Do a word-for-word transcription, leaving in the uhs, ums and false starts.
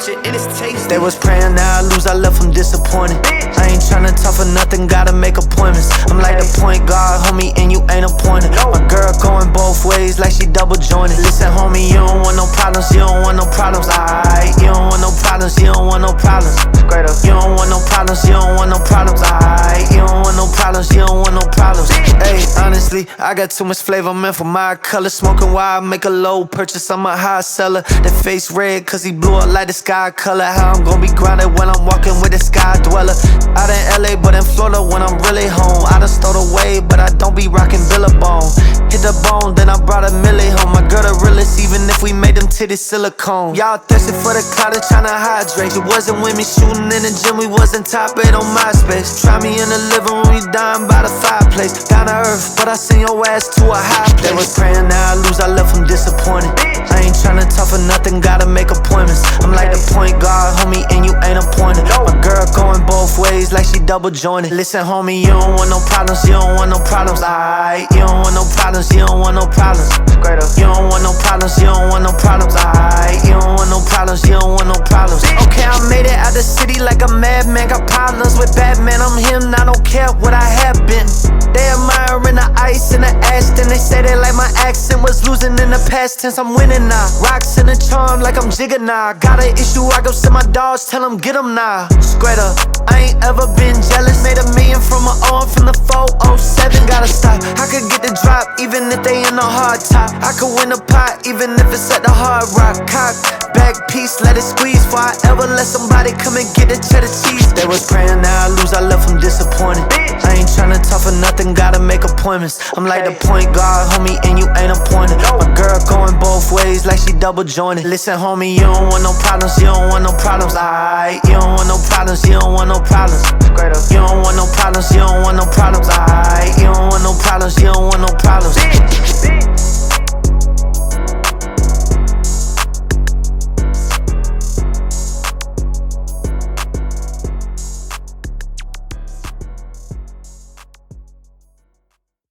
perfection and it's tasty. They was praying now I lose, I left them disappointed. I ain't tryna talk for nothing, gotta make appointments. I'm like the point guard, homie, and you ain't appointed. My girl going both ways like she double jointed. Listen, homie, you don't want no problems, you don't want no problems. Aight, you don't want no problems, you don't want no problems. You don't want no problems, you don't want no problems. Aight, you don't want no problems, you don't want no problems. Hey, honestly, I got too much flavor, man, for my color. Smoking while I make a low purchase, I'm a high seller. That face red, cause he blew up like the sky color. How I'm gonna be grounded when I'm walking with a sky dweller. Out in L A, but in Florida when I'm really home. I done stole away, but I don't be rocking Billabong. Hit the bone, then I brought a milli home. My girl the realest, even if we made them titties silicone. Y'all thirsty for the cloud and tryna hydrate. It wasn't with me shooting in the gym, we wasn't top eight on MySpace. Try me in the living room, you dying by the fireplace. Down to earth, but I send your ass to a high place. They was praying now I lose, I left them disappointed. I ain't tryna talk for nothing, gotta make appointments. I'm like the point guard, homie, and you ain't appointed. My girl going both ways like she double jointed. Listen, homie, you don't want no problems, you don't want no problems. Aight, you don't want no problems, you don't want no problems. You don't want no problems, you don't want no problems. Aight, you don't want no problems, you don't want no problems. Okay, I made it out the city like a madman. Got problems with Batman, I'm him, I don't care what I have been. They admiring the ice and the Ashton. They say they like my accent was losing in the past tense. I'm winning now. Rocks in the charm like I'm Jigga now. Got an issue, I go send my dogs, tell them get them now. Straight up, I ain't ever been jealous. Made a million from an O, I'm from the four oh seven. Gotta stop, I could get the drop even if they in a hard top. I could win a pot even if it's at the Hard Rock. Cock, back piece, let it squeeze. Before I ever let somebody come and get the cheddar cheese. They was praying now I lose, I left them disappointed. I ain't tryna talk for nothing, gotta make appointments. I'm like the point guard, homie, and you ain't appointed. My girl going both ways like she double jointed. Listen, homie, you don't want no problems, you don't want no problems. Aight, you don't want no problems, you don't want no problems. You don't want no problems, you don't want no problems.